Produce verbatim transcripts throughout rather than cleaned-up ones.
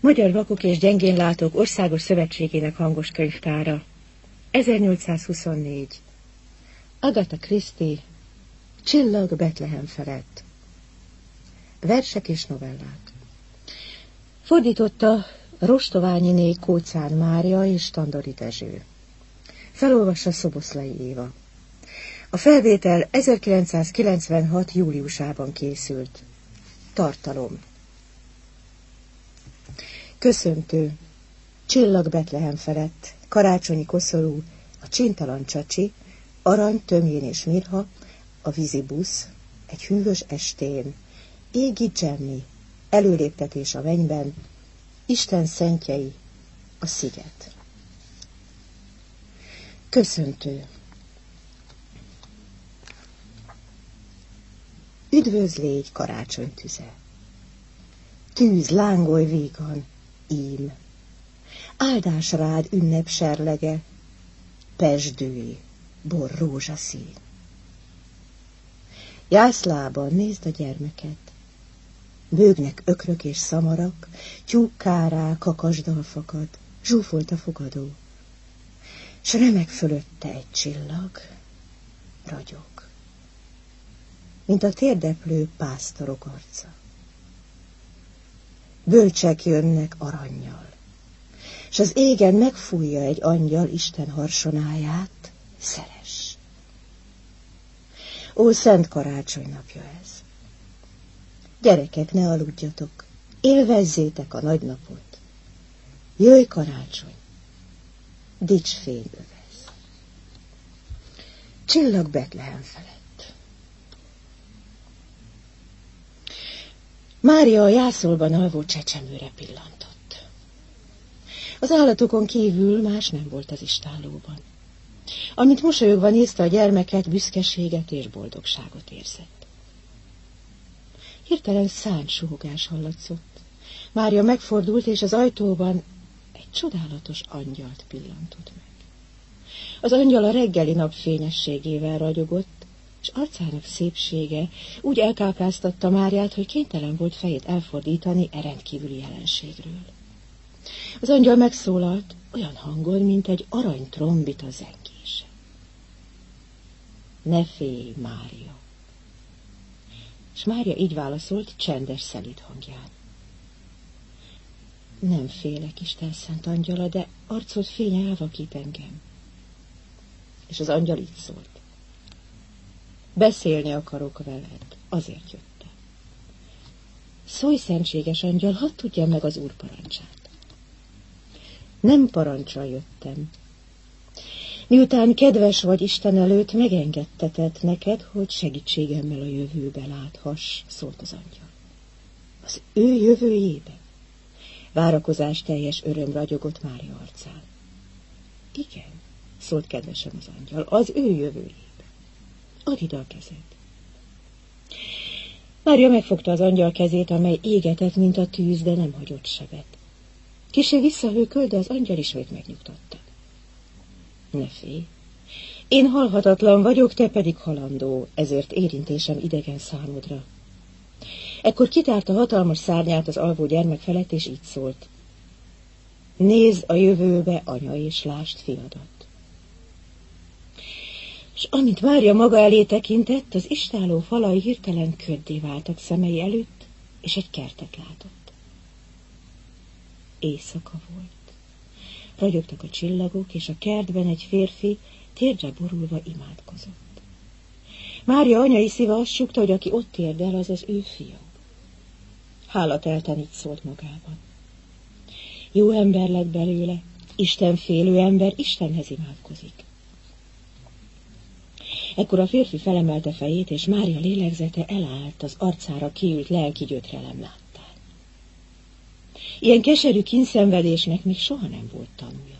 Magyar Vakok és Gyengénlátók Országos Szövetségének hangos könyvtára. ezernyolcszázhuszonnégy. Agatha Christie. Csillag Betlehem felett. Versek és novellák. Fordította Rostoványiné Kóczán Mária és Tandori Dezső. Felolvassa Szoboszlai Éva. A felvétel ezerkilencszázkilencvenhat júliusában készült. Tartalom. Köszöntő. Csillag Betlehem felett. Karácsonyi koszorú. A csintalan csacsi. Arany, tömjén és mirha. A vízibusz. Egy hűvös estén. Égi dzsemmi. Előléptetés a mennyben. Isten szentjei. A sziget. Köszöntő. Üdvözlégy karácsonytüze. Tűz, lángolj vígan, ím. Áldás rád ünnep serlege, pezsdőj, bor rózsaszín. Jászlában nézd a gyermeket. Bőgnek ökrök és szamarak, tyúk kárá, kakasdal fakad, zsúfolt a fogadó. S remeg fölötte egy csillag, ragyog, mint a térdeplő pásztorok arca. Bölcsek jönnek arannyal, s az égen megfújja egy angyal Isten harsonáját, szeres. Ó, szent karácsony napja ez! Gyerekek, ne aludjatok, élvezzétek a nagy napot. Jöjj karácsony, dicsfény övez. Csillag Betlehem felett. Mária a jászolban alvó csecsemőre pillantott. Az állatokon kívül más nem volt az istállóban. Amint mosolyogva nézte a gyermeket, büszkeséget és boldogságot érzett. Hirtelen száncsúgás hallatszott. Mária megfordult, és az ajtóban egy csodálatos angyalt pillantott meg. Az angyal a reggeli nap fényességével ragyogott, és arcának szépsége úgy elkápráztatta Máriát, hogy kénytelen volt fejét elfordítani e rendkívüli jelenségről. Az angyal megszólalt olyan hangon, mint egy aranytrombita zengése. Ne félj, Mária! És Mária így válaszolt csendes, szelíd hangján. Nem félek, Isten szent angyala, de arcod fénye elvakít engem. És az angyal így szólt. Beszélni akarok veled, azért jöttem. Szólj, szentséges angyal, hadd tudjam meg az Úr parancsát. Nem parancsra jöttem. Miután kedves vagy Isten előtt, megengedtetett neked, hogy segítségemmel a jövőbe láthass, szólt az angyal. Az ő jövőjébe? Várakozás teljes öröm ragyogott Mária arcán. Igen, szólt kedvesen az angyal, az ő jövőjébe. Add ide a kezed. Mária megfogta az angyal kezét, amely égetett, mint a tűz, de nem hagyott sebet. Kissé visszahőkölt, de az angyal ismét megnyugtatta. Ne félj, én halhatatlan vagyok, te pedig halandó, ezért érintésem idegen számodra. Ekkor kitárta hatalmas szárnyát az alvó gyermek felett, és így szólt. Nézd a jövőbe, anya, és lásd fiadat. És amint Mária maga elé tekintett, az istálló falai hirtelen köddé váltak szemei előtt, és egy kertet látott. Éjszaka volt. Ragyogtak a csillagok, és a kertben egy férfi térdre borulva imádkozott. Mária anyai szíve azt súgta, hogy aki ott térdel, az az ő fia. Hálatelten így szólt magában. Jó ember lett belőle, istenfélő ember, Istenhez imádkozik. Ekkor a férfi felemelte fejét, és Mária lélegzete elállt az arcára kiült lelki gyötrelem láttán. Ilyen keserű kínszenvedésnek még soha nem volt tanúja.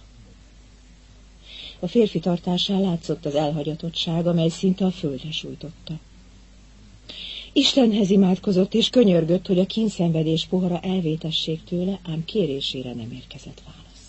A férfi tartásán látszott az elhagyatottság, amely szinte a földre sújtotta. Istenhez imádkozott, és könyörgött, hogy a kínszenvedés pohara elvétessék tőle, ám kérésére nem érkezett válasz.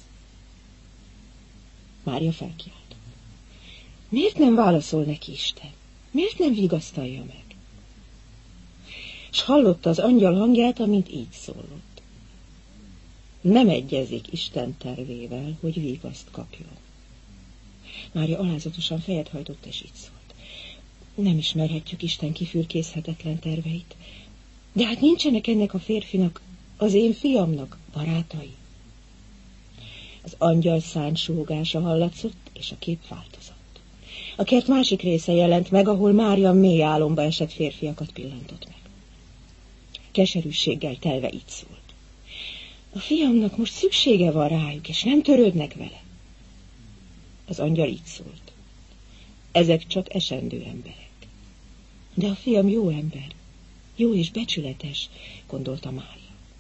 Mária felkiáltott. Miért nem válaszol neki Isten? Miért nem vigasztalja meg? S hallotta az angyal hangját, amint így szólott. nem egyezik Isten tervével, hogy vigaszt kapjon. Mária alázatosan fejet hajtott, és így szólt. Nem ismerhetjük Isten kifürkészhetetlen terveit, de hát nincsenek ennek a férfinak, az én fiamnak barátai. Az angyal száncsúgása hallatszott, és a kép változott. A kert másik része jelent meg, ahol Mária mély álomba esett férfiakat pillantott meg. Keserűséggel telve így szólt. A fiamnak most szüksége van rájuk, és nem törődnek vele. Az angyal így szólt. Ezek csak esendő emberek. De a fiam jó ember, jó és becsületes, gondolta Mária.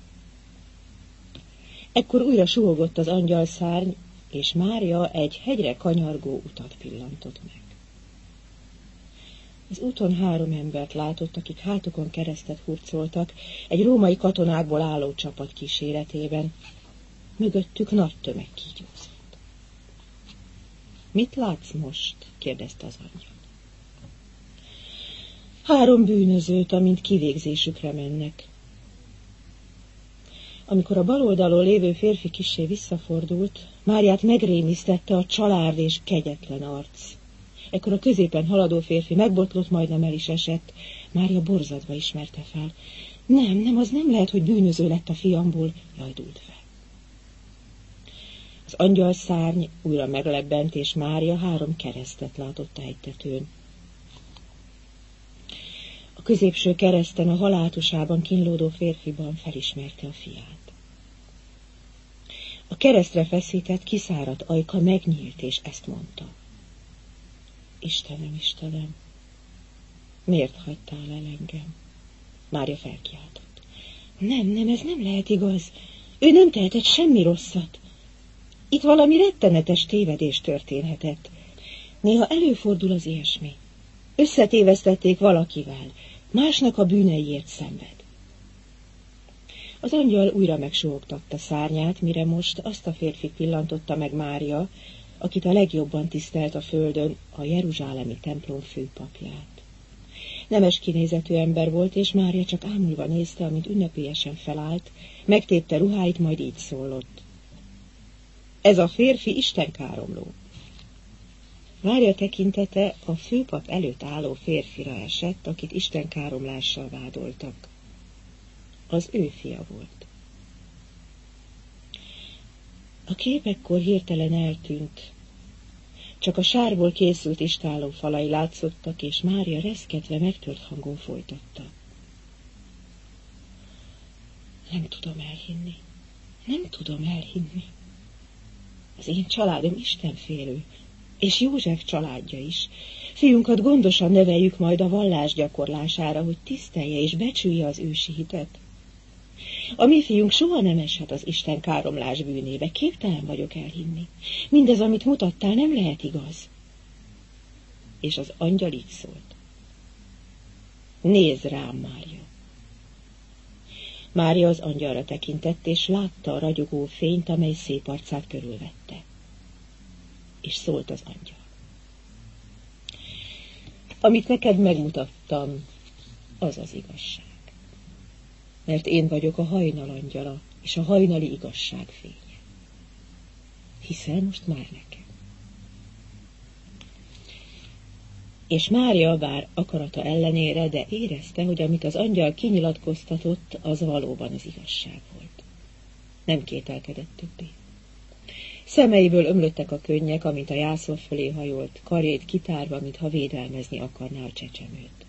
Ekkor újra suhogott az angyalszárny, és Mária egy hegyre kanyargó utat pillantott meg. Az úton három embert látott, akik hátukon keresztet hurcoltak, egy római katonákból álló csapat kíséretében. Mögöttük nagy tömeg kígyózott. Mit látsz most? kérdezte az angyal. Három bűnözőt, amint kivégzésükre mennek. Amikor a bal oldalon lévő férfi kissé visszafordult, Máriát megrémisztette a család és kegyetlen arc. Ekkor a középen haladó férfi megbotlott, majdnem el is esett. Mária borzadva ismerte fel. Nem, nem, az nem lehet, hogy bűnöző lett a fiamból, jajdult fel. Az angyal szárny újra meglebbent, és Mária három keresztet látott a hegytetőn. A középső kereszten a haláltusában kínlódó férfiban felismerte a fiát. A keresztre feszített, kiszáradt ajka megnyílt, és ezt mondta. Istenem, Istenem, miért hagytál el engem? Mária felkiáltott. Nem, nem, ez nem lehet igaz. Ő nem tehetett semmi rosszat. Itt valami rettenetes tévedés történhetett. Néha előfordul az ilyesmi. Összetévesztették valakivel, másnak a bűneiért szenved. Az angyal újra megsuhogtatta szárnyát, mire most azt a férfit pillantotta meg Mária, akit a legjobban tisztelt a földön, a jeruzsálemi templom főpapját. Nemes kinézetű ember volt, és Mária csak ámulva nézte, amint ünnepélyesen felállt, megtépte ruháit, majd így szólott. Ez a férfi istenkáromló. Mária tekintete a főpap előtt álló férfira esett, akit istenkáromlással vádoltak. Az ő fia volt. A kép ekkor hirtelen eltűnt. Csak a sárból készült istálló falai látszottak, és Mária reszketve megtört hangon folytatta. Nem tudom elhinni. Nem tudom elhinni. Az én családom istenfélő, és József családja is. Fiunkat gondosan neveljük majd a vallás gyakorlására, hogy tisztelje és becsülje az ősi hitet. A mi fiunk soha nem eshet az Isten káromlás bűnébe, képtelen vagyok elhinni. Mindez, amit mutattál, nem lehet igaz. És az angyal így szólt. Nézd rám, Mária. Mária az angyalra tekintett, és látta a ragyogó fényt, amely szép arcát körülvette. És szólt az angyal. Amit neked megmutattam, az az igazság. Mert én vagyok a hajnal angyala, és a hajnali igazság fénye. Hiszel most már nekem. És Mária bár akarata ellenére, de érezte, hogy amit az angyal kinyilatkoztatott, az valóban az igazság volt. Nem kételkedett többé. Szemeiből ömlöttek a könnyek, amint a jászol fölé hajolt, karjait kitárva, mintha védelmezni akarná a csecsemőt.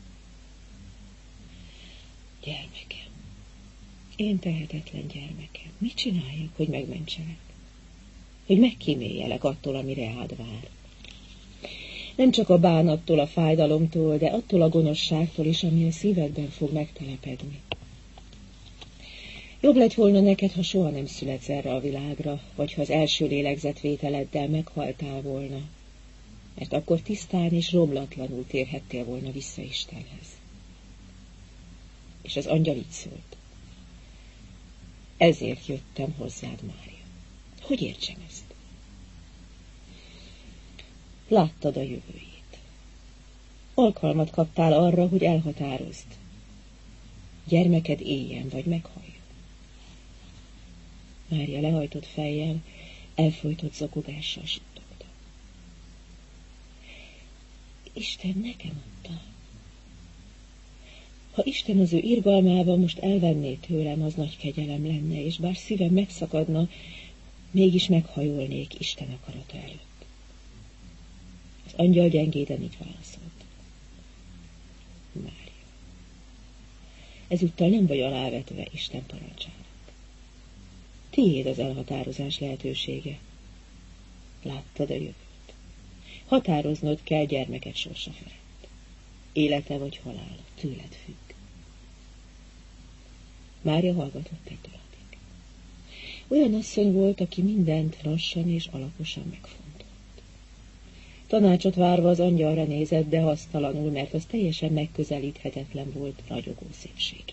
Gyermekem, én tehetetlen gyermekem, mit csináljak, hogy megmentsenek? Hogy megkíméljelek attól, ami reád vár. Nem csak a bánattól, a fájdalomtól, de attól a gonoszságtól is, ami a szívedben fog megtelepedni. Jobb lett volna neked, ha soha nem születsz erre a világra, vagy ha az első lélegzetvételeddel meghaltál volna, mert akkor tisztán és romlatlanul térhettél volna vissza Istenhez. És az angyal így szólt. Ezért jöttem hozzád, Mária. Hogy értsem ezt? Láttad a jövőjét. Alkalmat kaptál arra, hogy elhatározd. Gyermeked éljen vagy meghalljon. Mária lehajtott fejjel, elfojtott zokogással suttogta. Isten nekem adta. Ha Isten az ő irgalmában most elvenné tőlem, az nagy kegyelem lenne, és bár szívem megszakadna, mégis meghajolnék Isten akarata előtt. Az angyal gyengéden így válaszolt. Mária, ezúttal nem vagy alávetve Isten parancsának. Tiéd az elhatározás lehetősége. Láttad a jövőt. Határoznod kell gyermeket sorsa felett. Élete vagy halála tőled függ. Mária hallgatott egy darabig. Olyan asszony volt, aki mindent lassan és alaposan megfontolt. Tanácsot várva az angyalra nézett, de hasztalanul, mert az teljesen megközelíthetetlen volt ragyogó szépségében.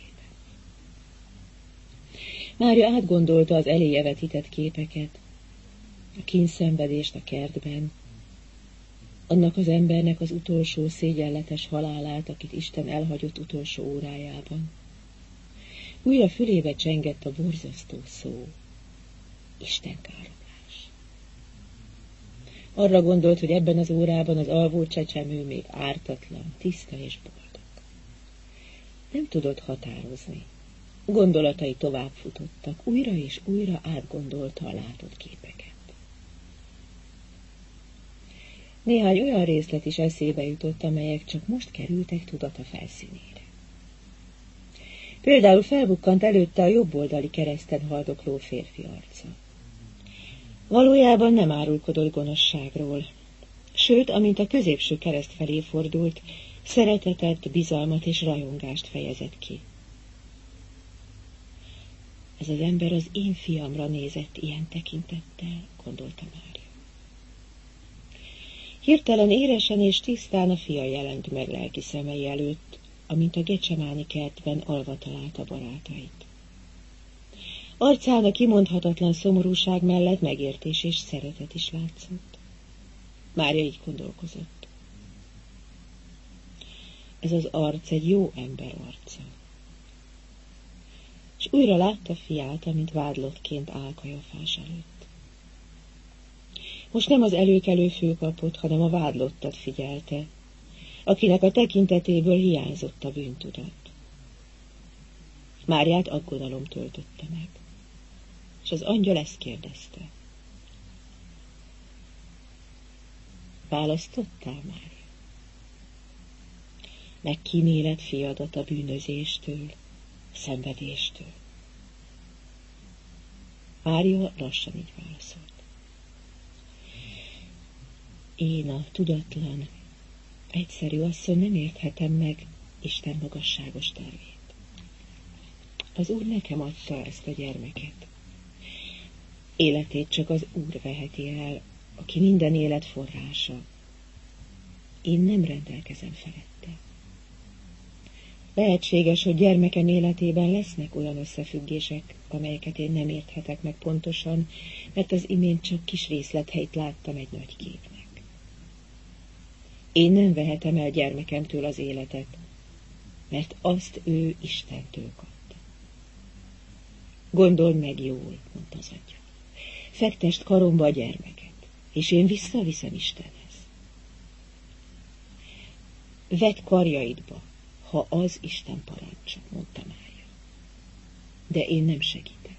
Mária átgondolta az eléje vetített képeket, a kínszenvedést a kertben, annak az embernek az utolsó szégyenletes halálát, akit Isten elhagyott utolsó órájában. Újra fülébe csengett a borzasztó szó, istenkáromlás. Arra gondolt, hogy ebben az órában az alvó csecsemő még ártatlan, tiszta és boldog. Nem tudott határozni. Gondolatai tovább futottak, újra és újra átgondolta a látott képeket. Néhány olyan részlet is eszébe jutott, amelyek csak most kerültek tudata felszínére. Például felbukkant előtte a jobboldali kereszten haldokló férfi arca. Valójában nem árulkodott gonoszságról, sőt, amint a középső kereszt felé fordult, szeretetet, bizalmat és rajongást fejezett ki. Ez az ember az én fiamra nézett ilyen tekintettel, gondolta Mária. Hirtelen éresen és tisztán a fia jelent meg lelki szemei előtt, amint a Gecsemáni kertben alva találta barátait. Arcán a kimondhatatlan szomorúság mellett megértés és szeretet is látszott. Mária így gondolkozott. Ez az arc egy jó ember arca. És újra látta fiát, amint vádlottként áll kajafás előtt. Most nem az előkelő főpapot, hanem a vádlottat figyelte, akinek a tekintetéből hiányzott a bűntudat. Máriát aggodalom töltötte meg, és az angyal ezt kérdezte. Választottál, Mária? Megkíméled fiadat a bűnözéstől, a szenvedéstől. Mária lassan így válaszolt. Én a tudatlan, egyszerű asszony nem érthetem meg Isten magasságos tervét. Az Úr nekem adta ezt a gyermeket. Életét csak az Úr veheti el, aki minden élet forrása. Én nem rendelkezem felette. Lehetséges, hogy gyermekem életében lesznek olyan összefüggések, amelyeket én nem érthetek meg pontosan, mert az imént csak kis részlethelyt láttam egy nagy képnek. Én nem vehetem el gyermekemtől az életet, mert azt ő Istentől kapta. Gondold meg jól, mondta az atya. Fektest karomba a gyermeket, és én visszaviszem Istenhez. Vedd karjaidba, ha az Isten parancsa, mondta Mária. De én nem segítek.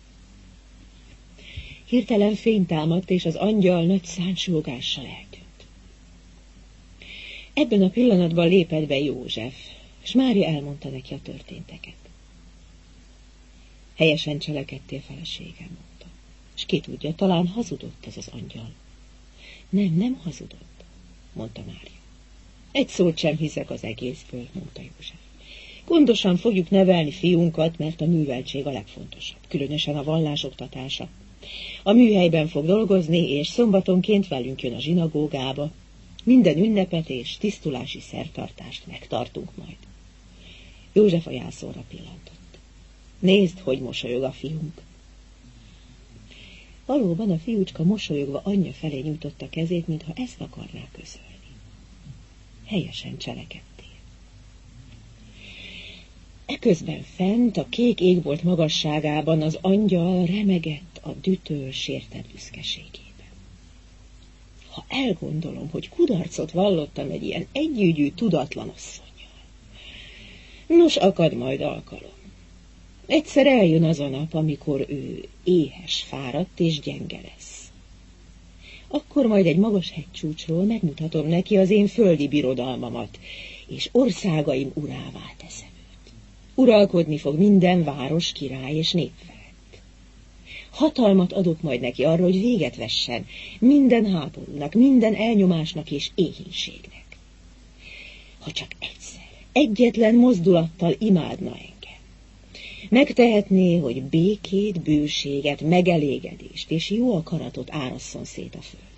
Hirtelen fény támadt, és az angyal nagy szántsógással eltűnt. Ebben a pillanatban lépett be József, és Mária elmondta neki a történteket. Helyesen cselekedtél, feleségem, mondta. És ki tudja, talán hazudott ez az angyal. Nem, nem hazudott, mondta Mária. Egy szót sem hiszek az egészből, mondta József. Gondosan fogjuk nevelni fiunkat, mert a műveltség a legfontosabb, különösen a vallásoktatása. A műhelyben fog dolgozni, és szombatonként velünk jön a zsinagógába. Minden ünnepet és tisztulási szertartást megtartunk majd. József a jászolra pillantott. Nézd, hogy mosolyog a fiunk. Valóban a fiúcska mosolyogva anyja felé nyújtotta kezét, mintha ezt akarná közölni. Helyesen cselekedtél. Eközben fent a kék égbolt magasságában az angyal remegett a dütől sértett büszkeségében. Ha elgondolom, hogy kudarcot vallottam egy ilyen együgyű, tudatlan asszonnyal. Nos, akad majd alkalom. Egyszer eljön az a nap, amikor ő éhes, fáradt és gyenge lesz. Akkor majd egy magas hegycsúcsról megmutatom neki az én földi birodalmamat, és országaim urává teszem őt. Uralkodni fog minden város, király és nép felett. Hatalmat adok majd neki arra, hogy véget vessen minden háborúnak, minden elnyomásnak és éhínségnek. Ha csak egyszer, egyetlen mozdulattal imádna engem, megtehetné, hogy békét, bőséget, megelégedést és jó akaratot árasszon szét a földön.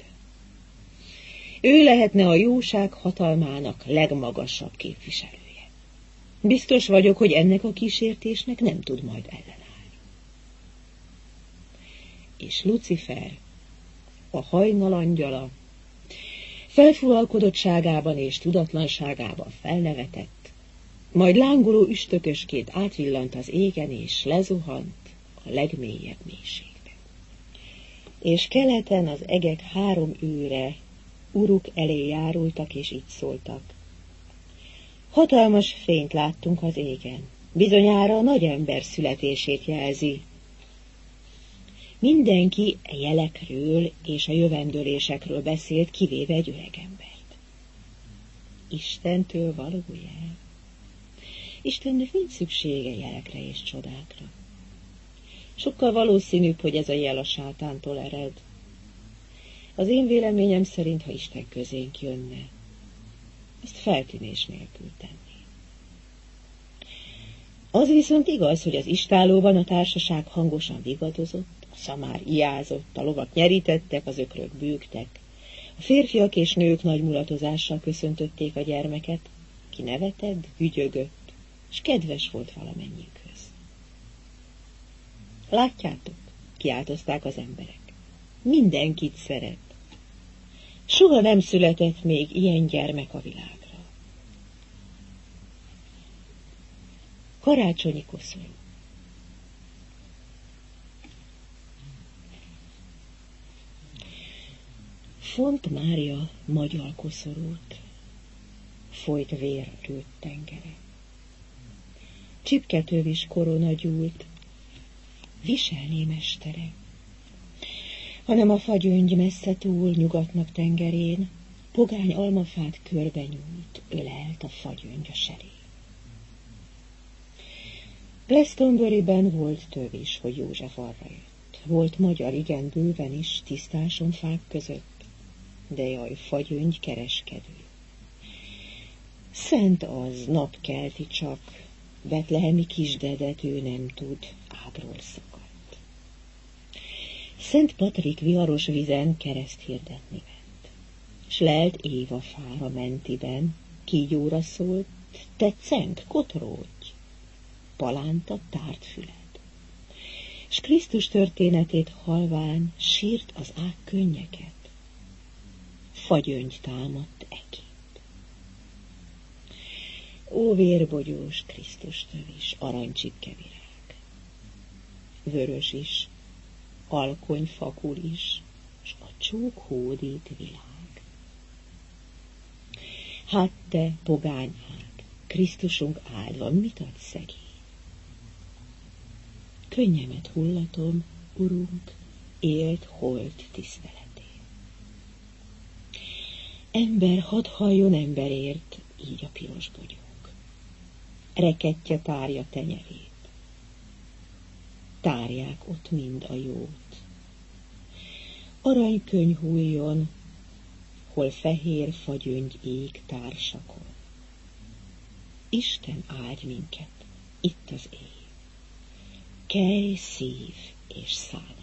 Ő lehetne a jóság hatalmának legmagasabb képviselője. Biztos vagyok, hogy ennek a kísértésnek nem tud majd ellenállni. És Lucifer, a hajnal angyala, felfuralkodottságában és tudatlanságában felnevetett, majd lángoló üstökösként átvillant az égen, és lezuhant a legmélyebb mélységbe. És keleten az egek három őre uruk elé járultak, és így szóltak. Hatalmas fényt láttunk az égen, bizonyára a nagy ember születését jelzi. Mindenki a jelekről és a jövendőlésekről beszélt, kivéve egy öregembert. Istentől való jel? Istennek nincs szüksége jelekre és csodákra. Sokkal valószínűbb, hogy ez a jel a sátántól ered. Az én véleményem szerint, ha Isten közénk jönne, ezt feltűnés nélkül tenni. Az viszont igaz, hogy az istállóban a társaság hangosan vigadozott, a szamár ijázott, a lovak nyerítettek, az ökrök bőgtek. A férfiak és nők nagy mulatozással köszöntötték a gyermeket, ki nevetett, gügyögött, és kedves volt valamennyikhöz. Látjátok, kiáltozták az emberek. Mindenkit szeret. Soha nem született még ilyen gyermek a világra. Karácsonyi koszorú. Font Mária magyar koszorút, folyt vér a lőtt tengere. Csipketővis korona gyúlt, viselné mestere, hanem a fagyöngy messze túl nyugatnak tengerén, pogány almafát körbe nyújt, ölelt a fagyöngy a serén. Glastonburyben volt több is, hogy József arra jött. Volt magyar, igen, bőven is, tisztáson fák között, de jaj, fagyöngy kereskedő. Szent az, napkelti csak, betlehemi kisdedet ő nem tud, ábról szakadt. Szent Patrik viharos vizen kereszt hirdetni ment, s lelt Éva fára mentiben, kígyóra szólt, tetszent, kotródj, palánta tárt füled. S Krisztus történetét halván sírt az ág könnyeket, fagyöngy támadt ekét. Ó, vérbogyós Krisztus tövis, aranycsipkevirág, vörös is, alkony fakul is, s a csók hódít világ. Hát te, pogány ág, Krisztusunk áldva, mit ad szegény? Könnyemet hullatom, Urunk, élt holt tiszteletén. Ember, hadd halljon emberért, így a piros bogyók. Rekettye tárja tenyerét. Tárják ott mind a jót. Aranykönyv hulljon, hol fehér fagyöngy ég társakon. Isten áldj minket, itt az ég. Kelj, szív és szánalom.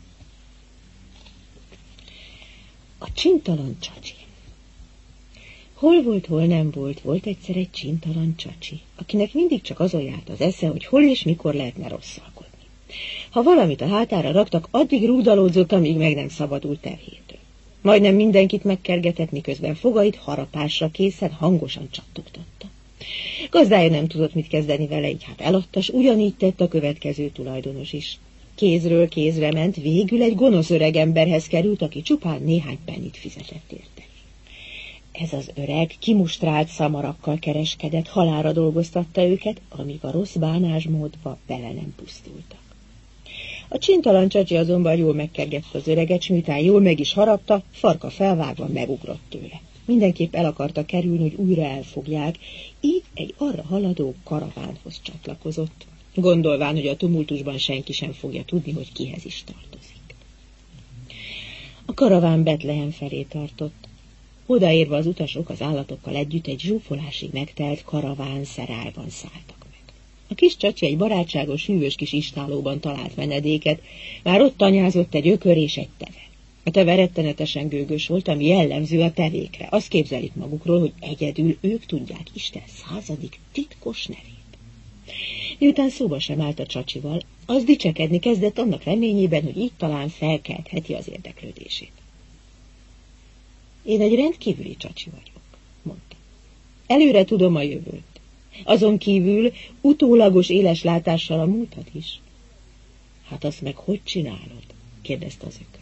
A csintalan csacsi. Hol volt, hol nem volt, volt egyszer egy csintalan csacsi, akinek mindig csak azon járt az esze, hogy hol és mikor lehetne rosszalkodni. Ha valamit a hátára raktak, addig rúdalódzott, amíg meg nem szabadult terhétől. Majdnem mindenkit megkergetett, miközben fogait harapásra készen hangosan csattogtatta. Gazdája nem tudott mit kezdeni vele, így hát eladta, s ugyanígy tett a következő tulajdonos is. Kézről kézre ment, végül egy gonosz öreg emberhez került, aki csupán néhány pennit fizetett érte. Ez az öreg kimustrált szamarakkal kereskedett, halálra dolgoztatta őket, amíg a rossz bánásmódba bele nem pusztultak. A csintalan csacsi azonban jól megkergette az öreget, s miután jól meg is harapta, farka felvágva megugrott tőle. Mindenképp el akarta kerülni, hogy újra elfogják, így egy arra haladó karavánhoz csatlakozott, gondolván, hogy a tumultusban senki sem fogja tudni, hogy kihez is tartozik. A karaván Betlehem felé tartott. Odaérve az utasok az állatokkal együtt egy zsúfolásig megtelt karaván szerájban szálltak meg. A kis csacsi egy barátságos, hűvös kis istállóban talált menedéket, már ott tanyázott egy ökör és egy teve. A teve rettenetesen gőgös volt, ami jellemző a tevékre. Azt képzelik magukról, hogy egyedül ők tudják Isten századik titkos nevét. Miután szóba sem állt a csacsival, az dicsekedni kezdett annak reményében, hogy így talán felkeltheti az érdeklődését. Én egy rendkívüli csacsi vagyok, mondta. Előre tudom a jövőt. Azon kívül utólagos éles látással a múltat is. Hát azt meg hogy csinálod? Kérdezte az ökör.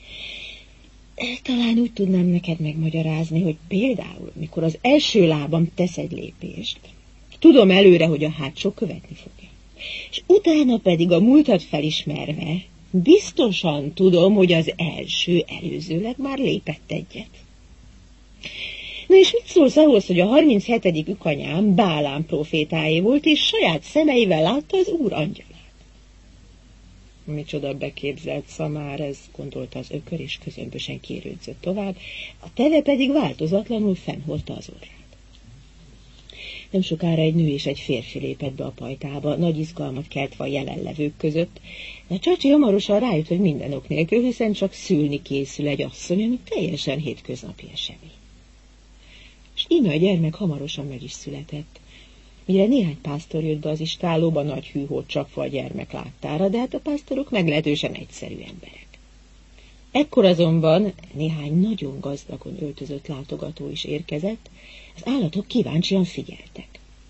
Talán úgy tudnám neked megmagyarázni, hogy például, mikor az első lábam tesz egy lépést, tudom előre, hogy a hátsó követni fogja. És utána pedig a múltat felismerve, biztosan tudom, hogy az első előzőleg már lépett egyet. Na és mit szólsz ahhoz, hogy a harminchetedik ükanyám Bálám profétáé volt, és saját szemeivel látta az Úr angyalát? Micsoda beképzelt szamár ez, gondolta az ökör, és közömbösen kérődzött tovább, a teve pedig változatlanul fennhordta az orrát. Nem sokára egy nő és egy férfi lépett be a pajtába, nagy izgalmat keltve a jelenlevők között, de csacsi hamarosan rájött, hogy minden ok nélkül, hiszen csak szülni készül egy asszony, ami teljesen hétköznapi esemény. És íme a gyermek hamarosan meg is született. Mire néhány pásztor jött be az istállóba, nagy hűhót csapva a gyermek láttára, de hát a pásztorok meglehetősen egyszerű emberek. Ekkor azonban néhány nagyon gazdagon öltözött látogató is érkezett, az állatok kíváncsian figyeltek.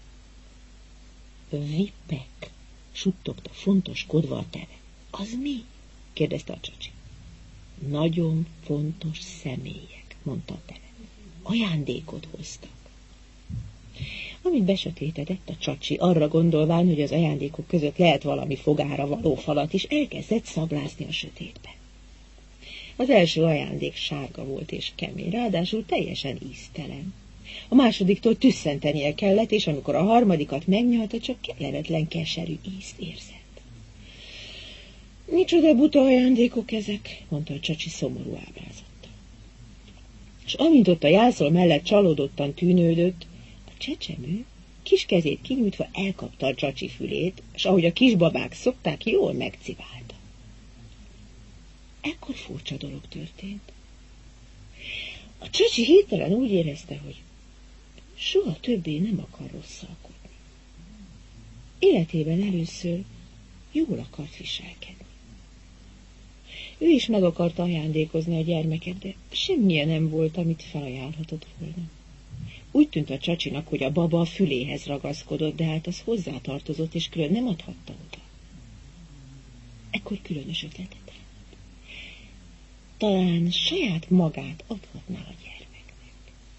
Vipek, suttogta fontoskodva a teve. Az mi? Kérdezte a csacsi. Nagyon fontos személyek, mondta a teve. Ajándékot hoztak. Amint besötétedett, a csacsi arra gondolván, hogy az ajándékok között lehet valami fogára való falat is, elkezdett szablászni a sötétbe. Az első ajándék sárga volt és kemény, ráadásul teljesen íztelen. A másodiktól tüsszentenie kellett, és amikor a harmadikat megnyalta, csak kellemetlen keserű ízt érzett. Micsoda buta ajándékok ezek, mondta a csacsi szomorú ábrázattal. És amint ott a jászol mellett csalódottan tűnődött, a csecsemő kis kezét kinyújtva elkapta a csacsi fülét, és ahogy a kisbabák szokták, jól megciválta. Ekkor furcsa dolog történt. A csacsi hirtelen úgy érezte, hogy soha többé nem akar rosszalkodni. Életében először jól akart viselkedni. Ő is meg akarta ajándékozni a gyermeket, de semmilyen nem volt, amit felajánlhatott volna. Úgy tűnt a csacsinak, hogy a baba a füléhez ragaszkodott, de hát az hozzátartozott, és külön nem adhatta oda. Ekkor különös ötletet állt. Talán saját magát adhatná a gyermeknek.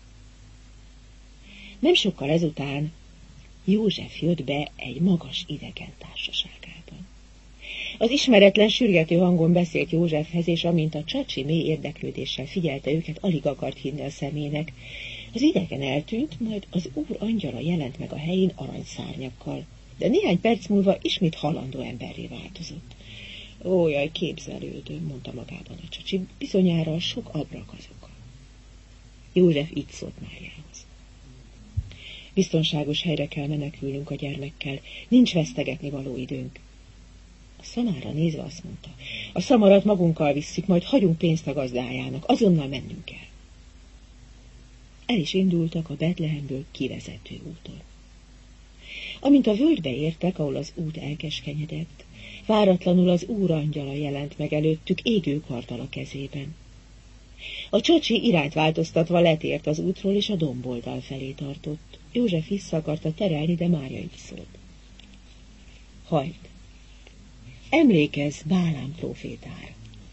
Nem sokkal ezután József jött be egy magas idegen társaságában. Az ismeretlen sürgető hangon beszélt Józsefhez, és amint a csacsi mély érdeklődéssel figyelte őket, alig akart hinni a szemének. Az idegen eltűnt, majd az Úr angyala jelent meg a helyén aranyszárnyakkal, de néhány perc múlva ismét halandó emberré változott. Ó, jaj, képzelődöm, mondta magában a csacsi, bizonyára sok abrak az oka. József így szólt Máriához. Biztonságos helyre kell menekülnünk a gyermekkel, nincs vesztegetni való időnk. A szamára nézve azt mondta, a szamarat magunkkal visszük, majd hagyunk pénzt a gazdájának, azonnal mennünk kell. El is indultak a Betlehemből kivezető úton. Amint a völgybe értek, ahol az út elkeskenyedett, váratlanul az Úr angyala jelent meg előttük égő karddal a kezében. A csacsi irányt változtatva letért az útról, és a domboldal felé tartott. József vissza akarta terelni, de Mária így szólt. Hagyd! Emlékezz Bálám prófétára!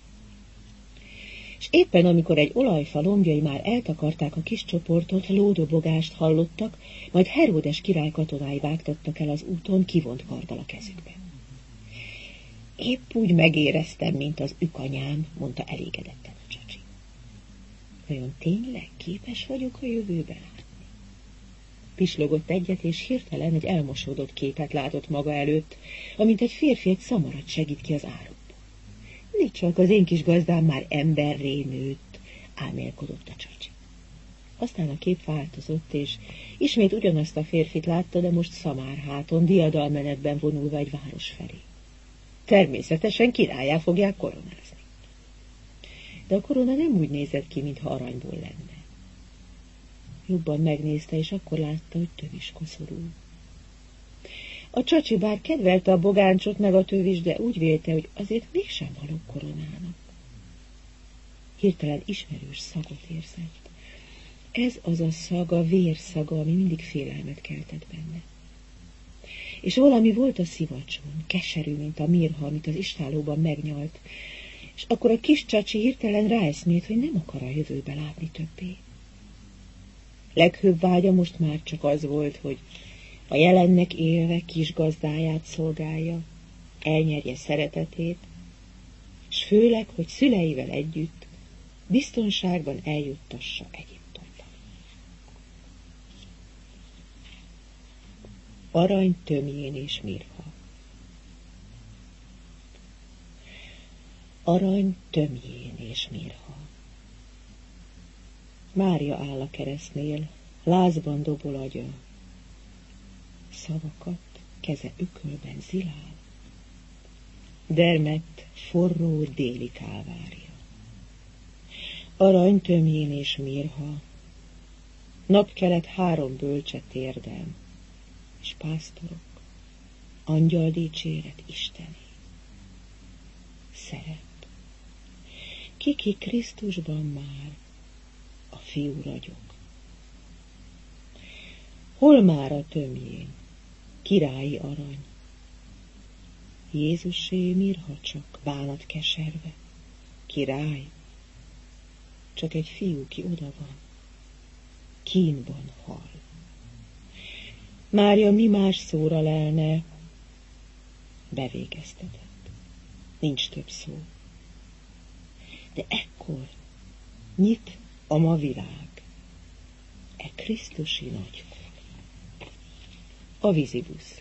És éppen amikor egy olajfa lombjai már eltakarták a kis csoportot, lódobogást hallottak, majd Heródes király katonái vágtattak el az úton, kivont karddal a kezükbe. Épp úgy megéreztem, mint az ükanyám, mondta elégedetten a csacsi. Vajon tényleg képes vagyok a jövőbe látni? Pislogott egyet, és hirtelen egy elmosódott képet látott maga előtt, amint egy férfi egy szamarat segít ki az árokból. Nincs csak az én kis gazdám már emberré nőtt, álmélkodott a csacsi. Aztán a kép változott, és ismét ugyanazt a férfit látta, de most szamárháton, diadalmenetben vonulva egy város felé. Természetesen királlyá fogják koronázni. De a korona nem úgy nézett ki, mintha aranyból lenne. Jobban megnézte, és akkor látta, hogy tövis koszorul. A csacsi bár kedvelte a bogáncsot meg a tövis, de úgy vélte, hogy azért mégsem való koronának. Hirtelen ismerős szagot érzett. Ez az a szag, a vérszaga, ami mindig félelmet keltett benne. És valami volt a szivacson, keserű, mint a mirha, amit az istállóban megnyalt, és akkor a kis csacsi hirtelen ráeszmélt, hogy nem akar a jövőbe látni többé. Leghőbb vágya most már csak az volt, hogy a jelennek élve kis gazdáját szolgálja, elnyerje szeretetét, és főleg, hogy szüleivel együtt biztonságban eljuttassa Egyiptomba. Arany tömjén és mirha. Arany tömjén és mirha. Mária áll a keresztnél, lázban dobol agya. Szavakat, keze ökölben zilál. Dermedt, forró déli kálvária. Arany tömjén és mirha. Napkelet három bölcse térdem, és pásztorok, angyal dicséret Isteni. Szerep. Kiki Krisztusban már a fiú ragyog. Hol már a tömjén, királyi arany? Jézusé mirha csak, bánat keserve, király, csak egy fiú, ki oda van, kínban hal. Mária mi más szóra lelne, bevégeztetett, nincs több szó. De ekkor nyit a ma világ, e krisztusi nagykor. A vízibusz.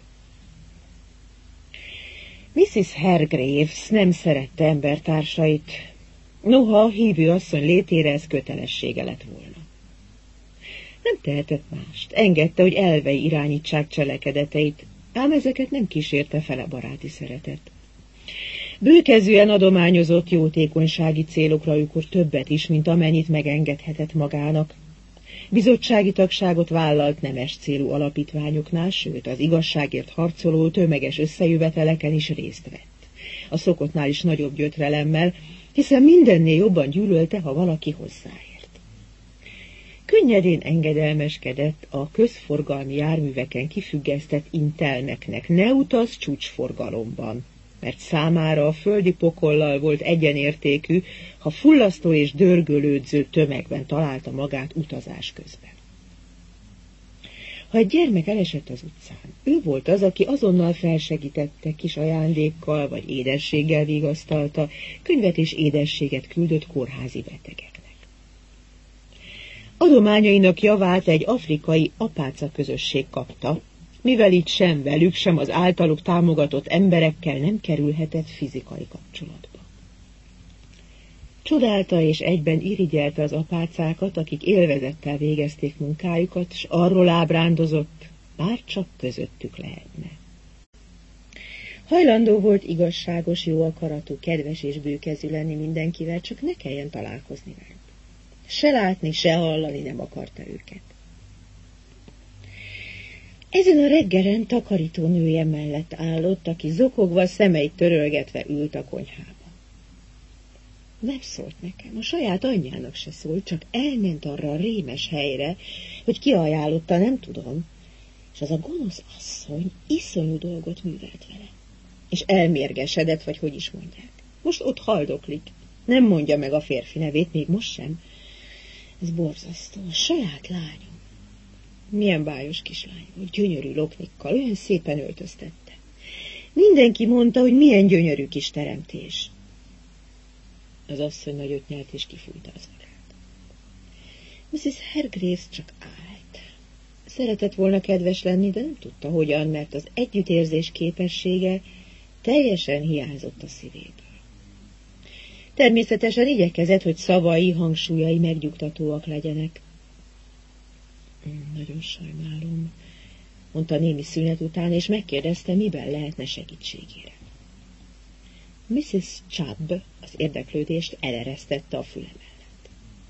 missziz Hargreaves nem szerette embertársait, noha a hívő asszony létére ez kötelessége lett volna. Nem tehetett mást, engedte, hogy elvei irányítsák cselekedeteit, ám ezeket nem kísérte fele baráti szeretet. Bőkezűen adományozott jótékonysági célokra olykor többet is, mint amennyit megengedhetett magának. Bizottsági tagságot vállalt nemes célú alapítványoknál, sőt az igazságért harcoló tömeges összejöveteleken is részt vett. A szokottnál is nagyobb gyötrelemmel, hiszen mindennél jobban gyűlölte, ha valaki hozzáért. Könnyedén engedelmeskedett a közforgalmi járműveken kifüggesztett intelmeknek, ne utaz csúcsforgalomban, mert számára a földi pokollal volt egyenértékű, ha fullasztó és dörgölődző tömegben találta magát utazás közben. Ha egy gyermek elesett az utcán, ő volt az, aki azonnal felsegítette, kis ajándékkal vagy édességgel vigasztalta, könyvet és édességet küldött kórházi betegeknek. Adományainak javát egy afrikai apáca közösség kapta, mivel itt sem velük, sem az általuk támogatott emberekkel nem kerülhetett fizikai kapcsolatba. Csodálta és egyben irigyelte az apácákat, akik élvezettel végezték munkájukat, s arról ábrándozott, bár csak közöttük lehetne. Hajlandó volt igazságos, jó akaratú, kedves és bőkezű lenni mindenkivel, csak ne kelljen találkozni velük. Se látni, se hallani nem akarta őket. Ezen a reggelen takarító nője mellett állott, aki zokogva, szemeit törölgetve ült a konyhába. Nem szólt nekem, a saját anyjának se szólt, csak elment arra a rémes helyre, hogy kiajánlotta, nem tudom, és az a gonosz asszony iszonyú dolgot művelt vele. És elmérgesedett, vagy hogy is mondják. Most ott haldoklik. Nem mondja meg a férfi nevét, még most sem. Ez borzasztó. A saját lányom. Milyen bájos kislány volt, gyönyörű loknikkal, olyan szépen öltöztette. Mindenki mondta, hogy milyen gyönyörű kis teremtés. Az asszony nagyot nyelt, és kifújta az orrát. missziz Hargreaves csak állt. Szeretett volna kedves lenni, de nem tudta hogyan, mert az együttérzés képessége teljesen hiányzott a szívéből. Természetesen igyekezett, hogy szavai, hangsúlyai megnyugtatóak legyenek. Nagyon sajnálom, mondta némi szünet után, és megkérdezte, miben lehetne segítségére. missziz Chubb az érdeklődést eleresztette a füle mellett.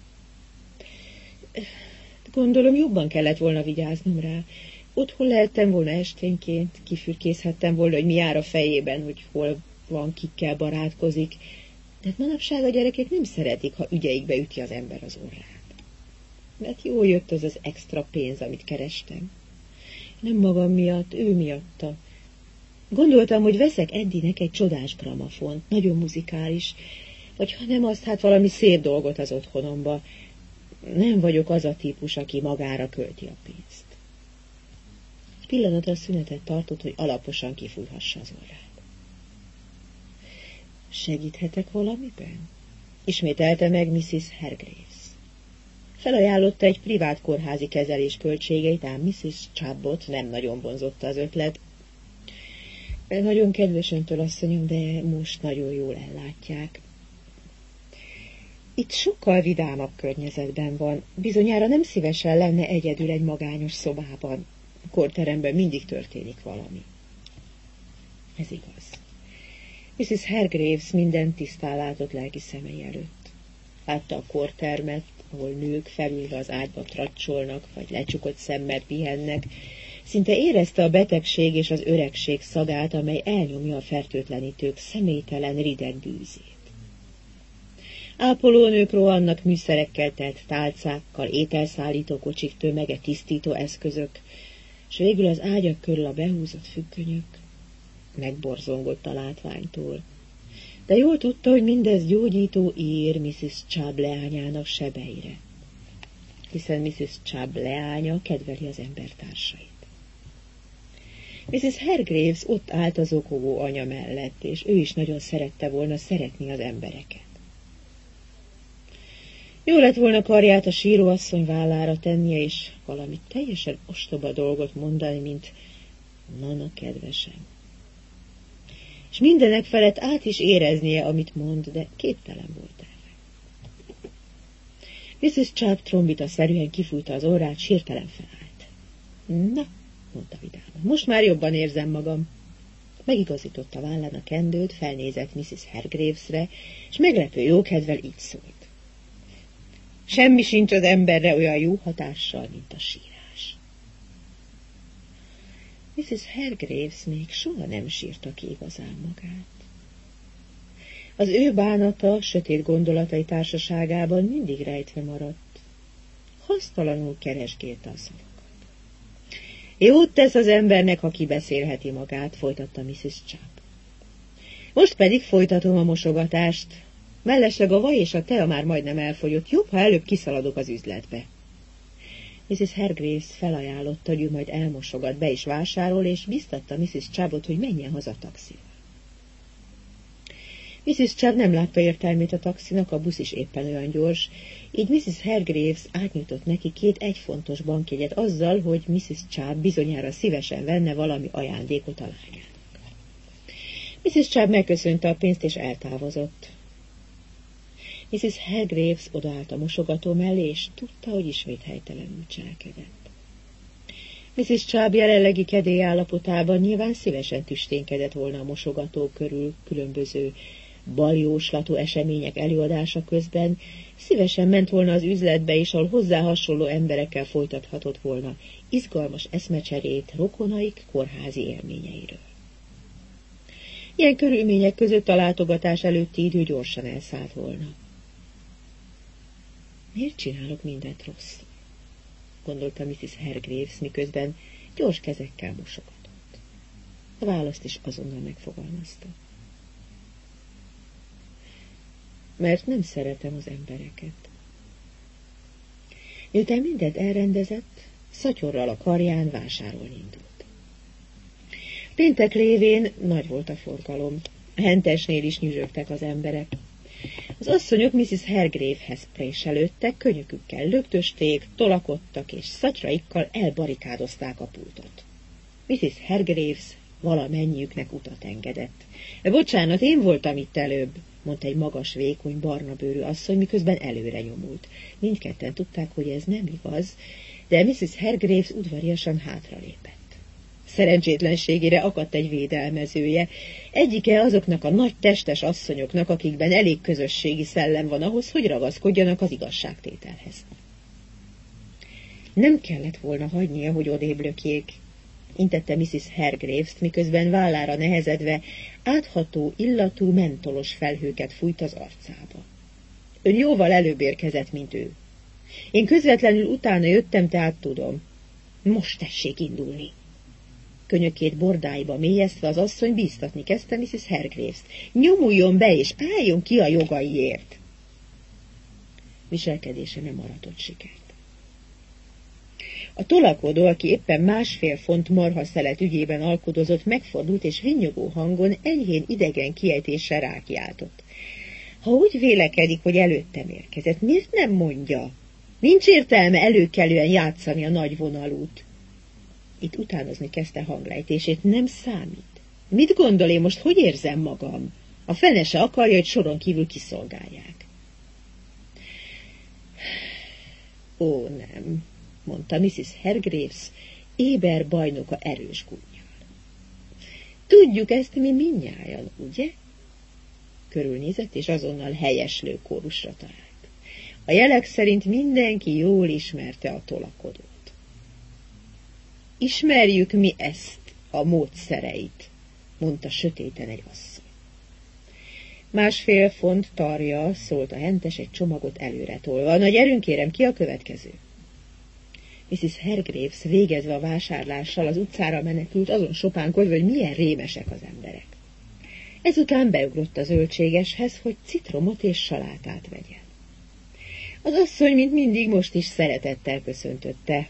Gondolom, jobban kellett volna vigyáznom rá. Otthon lehettem volna esténként, kifürkészhettem volna, hogy mi jár a fejében, hogy hol van, kikkel barátkozik, de manapság a gyerekek nem szeretik, ha ügyeikbe üti az ember az orrát. Mert jól jött az az extra pénz, amit kerestem. Nem magam miatt, ő miatta. Gondoltam, hogy veszek Eddinek egy csodás gramafont, nagyon muzikális, vagy ha nem azt, hát valami szép dolgot az otthonomba. Nem vagyok az a típus, aki magára költi a pénzt. Pillanatra szünetet tartott, hogy alaposan kifújhassa az orrát. Segíthetek valamiben? Ismételte meg missziz Hargreaves. Felajánlotta egy privát kórházi kezelés költségeit, ám missziz Chubbot nem nagyon vonzotta az ötlet. Nagyon kedves öntől, asszonyom, de most nagyon jól ellátják. Itt sokkal vidámabb környezetben van. Bizonyára nem szívesen lenne egyedül egy magányos szobában. A kórteremben mindig történik valami. Ez igaz. missziz Hargreaves minden tisztán látott lelki szemei előtt. Látta a kórtermet, ahol nők felülve az ágyba tracsolnak, vagy lecsukott szemmel pihennek. Szinte érezte a betegség és az öregség szagát, amely elnyomja a fertőtlenítők személytelen rideg bűzét. Ápolónők rohannak műszerekkel telt tálcákkal, ételszállító kocsik tömege, tisztító eszközök, és végül az ágyak körül a behúzott függönyök. Megborzongott a látványtól. De jól tudta, hogy mindez gyógyító ír missziz Chubb leányának sebeire, hiszen missziz Chubb leánya kedveli az embertársait. missziz Hargreaves ott állt az okogó anya mellett, és ő is nagyon szerette volna szeretni az embereket. Jó lett volna karját a síróasszony vállára tennie, és valami teljesen ostoba dolgot mondani, mint Nana kedvesem. És mindenek felett át is éreznie, amit mond, de képtelen volt erre. missziz Chubb trombita-szerűen kifújta az orrát, sírtelen felállt. Na, mondta vidáman, most már jobban érzem magam. Megigazította vállán a kendőt, felnézett missziz Hargreavesre, és meglepő jókedvel így szólt. Semmi sincs az emberre olyan jó hatással, mint a sírás. missziz Hargreaves még soha nem sírta ki igazán magát. Az ő bánata sötét gondolatai társaságában mindig rejtve maradt. Hasztalanul keresgélte a szavakat. Jót tesz az embernek, ha kibeszélheti magát, folytatta missziz Chubb. Most pedig folytatom a mosogatást. Mellesleg a vaj és a tea már majdnem elfogyott. Jobb, ha előbb kiszaladok az üzletbe. missziz Hargreaves felajánlotta, hogy ő majd elmosogat, be is vásárol, és biztatta missziz Chubbot, hogy menjen haza taxival. missziz Chubb nem látta értelmét a taxinak, a busz is éppen olyan gyors, így missziz Hargreaves átnyújtott neki két egyfontos bankjegyet azzal, hogy missziz Chubb bizonyára szívesen venne valami ajándékot a lányának. missziz Chubb megköszönte a pénzt és eltávozott. missziz Hargreaves odaállt a mosogató mellé, és tudta, hogy ismét helytelenül cselekedett. missziz Chubb jelenlegi kedély állapotában nyilván szívesen tüsténkedett volna a mosogató körül különböző baljóslatú események előadása közben, szívesen ment volna az üzletbe is, ahol hozzá hasonló emberekkel folytathatott volna izgalmas eszmecserét rokonaik kórházi élményeiről. Ilyen körülmények között a látogatás előtti idő gyorsan elszállt volna. Miért csinálok mindent rosszul? Gondolta missziz Hargreaves, miközben Gyors kezekkel mosogatott. A választ is azonnal megfogalmazta. Mert nem szeretem az embereket. Miután mindent elrendezett, szatyorral a karján vásárolni indult. Péntek lévén nagy volt a forgalom. A hentesnél is nyüzsögtek az emberek. Az asszonyok missziz Hargravehez préselődtek, könyökükkel lögdösték, tolakodtak és szatyraikkal elbarikádozták a pultot. missziz Hargraves valamennyiüknek utat engedett. Bocsánat, én voltam itt előbb, mondta egy magas, vékony, barna bőrű asszony, miközben előre nyomult. Mindketten tudták, hogy ez nem igaz, de missziz Hargraves udvariasan hátralépett. Szerencsétlenségére akadt egy védelmezője, egyike azoknak a nagy testes asszonyoknak, akikben elég közösségi szellem van ahhoz, hogy ragaszkodjanak az igazságtételhez. Nem kellett volna hagynia, hogy odébb lökjék, intette missziz Hargraves-t, miközben vállára nehezedve átható, illatú, mentolos felhőket fújt az arcába. Ön jóval előbb érkezett, mint ő. Én közvetlenül utána jöttem, tehát tudom. Most tessék indulni. Könyökét bordáiba mélyeztve az asszony bíztatni kezdte missziz Hargraves-t. Nyomuljon be, és álljon ki a jogaiért. Viselkedése nem aratott sikert. A tolakodó, aki éppen másfél font marhaszelet ügyében alkudozott, megfordult, és vinnyogó hangon enyhén idegen kiejtéssel rákiáltott. Ha úgy vélekedik, hogy előttem érkezett, miért nem mondja? Nincs értelme előkelően játszani a nagy vonalút. Itt utánozni kezdte hanglejtését, nem számít. Mit gondol, én most hogy érzem magam? A fene se akarja, hogy soron kívül kiszolgálják. Ó, nem, mondta missziz Hargraves, éber bajnoka erős gúnnyal. Tudjuk ezt mi mindnyájan, ugye? Körülnézett, és azonnal helyeslő kórusra talált. A jelek szerint mindenki jól ismerte a tolakodót. Ismerjük mi ezt, a módszereit, mondta sötéten egy asszony. Másfél font tarja, szólt a hentes egy csomagot előre tolva. Na gyerünk, kérem, ki a következő? missziz Hargraves végezve a vásárlással az utcára menekült, azon sopánkodva, hogy milyen rémesek az emberek. Ezután beugrott a zöldségeshez, hogy citromot és salátát vegyen. Az asszony, mint mindig, most is szeretettel köszöntötte.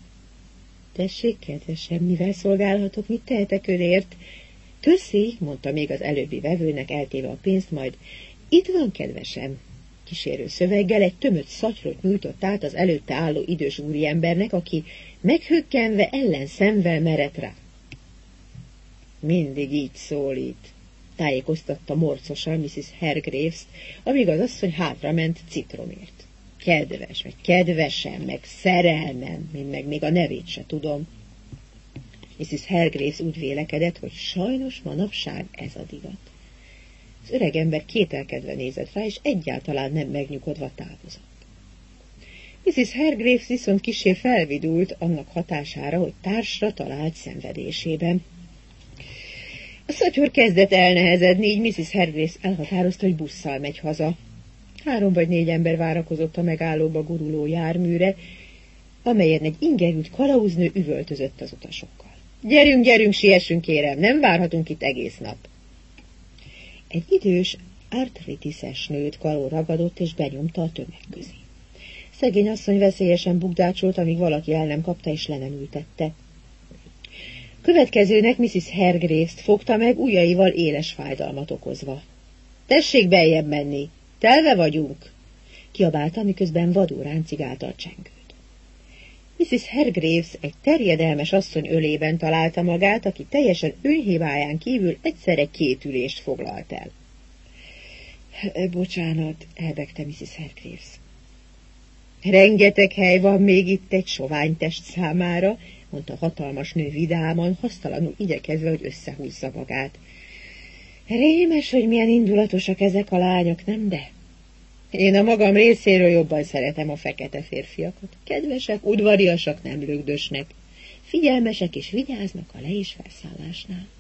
Tessék, kedvesem, mivel szolgálhatok, mit tehetek önért? Köszi, mondta még az előbbi vevőnek, eltéve a pénzt, majd itt van, kedvesem. Kísérő szöveggel egy tömött szatyrot nyújtott át az előtte álló idős úriembernek, aki meghökkenve ellenszemvel merett rá. Mindig így szólít, tájékoztatta morcosan missziz Hargraves-t, amíg az asszony hátrament citromért. Kedves, meg kedvesem, meg szerelmem, mint meg még a nevét se tudom. missziz Hargraves úgy vélekedett, hogy sajnos manapság ez a divat. Az öregember kételkedve nézett rá, és egyáltalán nem megnyugodva távozott. missziz Hargraves viszont kissé felvidult annak hatására, hogy társra talált szenvedésében. A szatyor kezdett elnehezedni, így missziz Hargraves elhatározta, hogy busszal megy haza. Három vagy négy ember várakozott a megállóba guruló járműre, amelyen egy ingerült kalauznő üvöltözött az utasokkal. Gyerünk, gyerünk, siessünk, kérem, nem várhatunk itt egész nap. Egy idős, artritises nőt kaló ragadott és benyomta a tömeg közé. Szegény asszony veszélyesen bukdácsolt, amíg valaki el nem kapta és le nem ültette. Következőnek missziz Hargraves-t fogta meg, ujjaival éles fájdalmat okozva. Tessék beljebb menni, telve vagyunk, kiabálta, miközben vadul ráncigálta a csengőt. missziz Hargraves egy terjedelmes asszony ölében találta magát, aki teljesen önhibáján kívül egyszerre két ülést foglalt el. Bocsánat, elbegte missziz Hargraves. Rengeteg hely van még itt egy sovány test számára, mondta a hatalmas nő vidáman, hasztalanul igyekezve, hogy összehúzza magát. Rémes, hogy milyen indulatosak ezek a lányok, nem de? Én a magam részéről jobban szeretem a fekete férfiakat. Kedvesek, udvariasak, nem lögdösnek. Figyelmesek és vigyáznak a le- és felszállásnál.